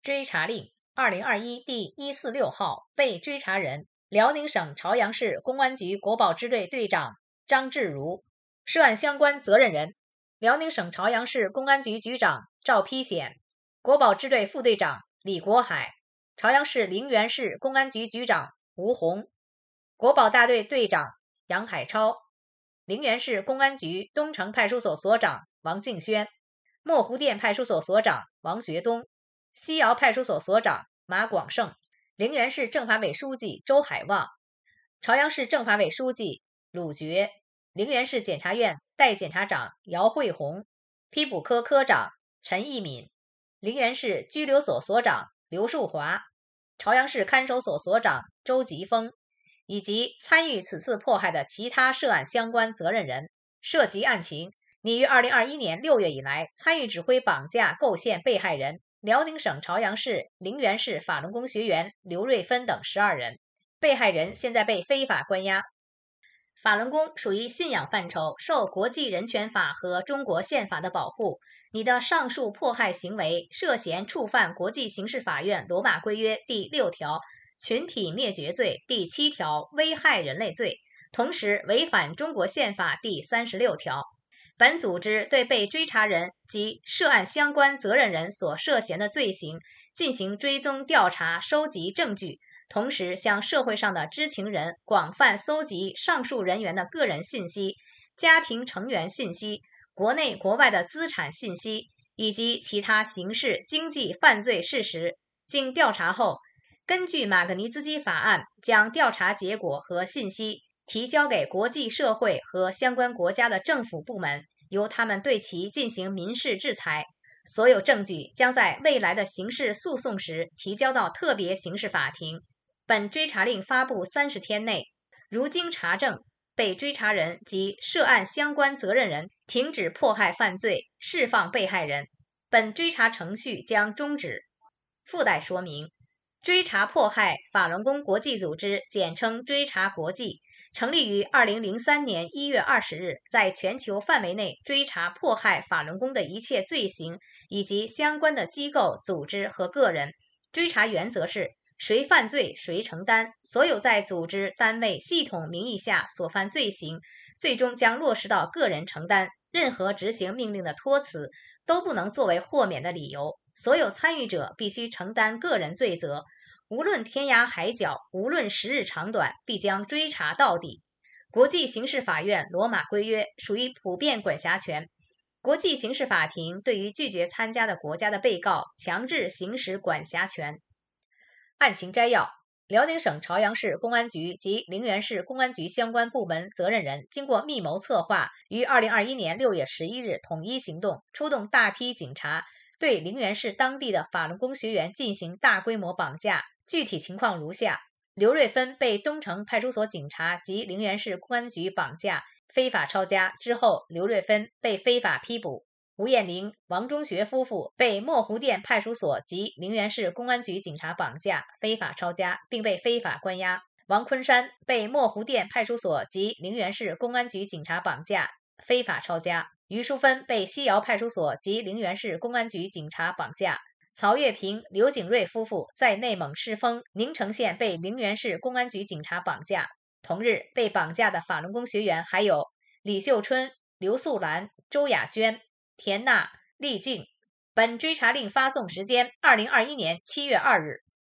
追查令2021第146号，被追查人辽宁省朝阳市公安局国保支队队长张志如，涉案相关责任人辽宁省朝阳市公安局局长赵丕显，国保支队副队长李国海，朝阳市陵园市公安局局长吴红，国保大队队长杨海超，陵园市公安局东城派出所所长王敬轩，墨湖店派出所所长王学东，西窑派出所所长马广胜，陵园市政法委书记周海旺，朝阳市政法委书记鲁觉，陵园市检察院代检察长姚慧红，批捕科科长陈义敏，陵园市拘留所所长刘树华，朝阳市看守所所长周吉峰，以及参与此次迫害的其他涉案相关责任人。涉及案情，拟于2021年6月以来参与指挥绑架构陷被害人辽宁省朝阳市陵园市法轮功学员刘瑞芬等12人，被害人现在被非法关押。法轮功属于信仰范畴，受国际人权法和中国宪法的保护。你的上述迫害行为涉嫌触犯国际刑事法院罗马规约第6条群体灭绝罪、第7条危害人类罪，同时违反中国宪法第36条。本组织对被追查人及涉案相关责任人所涉嫌的罪行进行追踪调查，收集证据，同时向社会上的知情人广泛搜集上述人员的个人信息、家庭成员信息、国内国外的资产信息以及其他刑事经济犯罪事实。经调查后，根据马格尼兹基法案，将调查结果和信息提交给国际社会和相关国家的政府部门，由他们对其进行民事制裁。所有证据将在未来的刑事诉讼时提交到特别刑事法庭。本追查令发布30天内，如经查证，被追查人及涉案相关责任人停止迫害犯罪，释放被害人，本追查程序将终止。附带说明：追查迫害法轮功国际组织，简称追查国际，成立于2003年1月20日，在全球范围内追查迫害法轮功的一切罪行以及相关的机构、组织和个人。追查原则是谁犯罪谁承担，所有在组织、单位、系统名义下所犯罪行，最终将落实到个人承担。任何执行命令的托辞都不能作为豁免的理由，所有参与者必须承担个人罪责。无论天涯海角，无论时日长短，必将追查到底。国际刑事法院罗马规约属于普遍管辖权，国际刑事法庭对于拒绝参加的国家的被告强制行使管辖权。案情摘要：辽宁省朝阳市公安局及陵园市公安局相关部门责任人经过密谋策划，于2021年6月11日统一行动，出动大批警察，对陵园市当地的法轮功学员进行大规模绑架。具体情况如下：刘瑞芬被东城派出所警察及陵园市公安局绑架，非法抄家之后，刘瑞芬被非法批捕。吴艳玲、王中学夫妇被墨湖店派出所及陵园市公安局警察绑架，非法抄家，并被非法关押。王昆山被墨湖店派出所及陵园市公安局警察绑架，非法抄家。于淑芬被西窑派出所及陵园市公安局警察绑架。曹月平、刘景瑞夫妇在内蒙赤峰宁城县被陵园市公安局警察绑架。同日被绑架的法轮功学员还有李秀春、刘素兰、周雅娟、田娜、厉静。本追查令发送时间：2021年7月2日。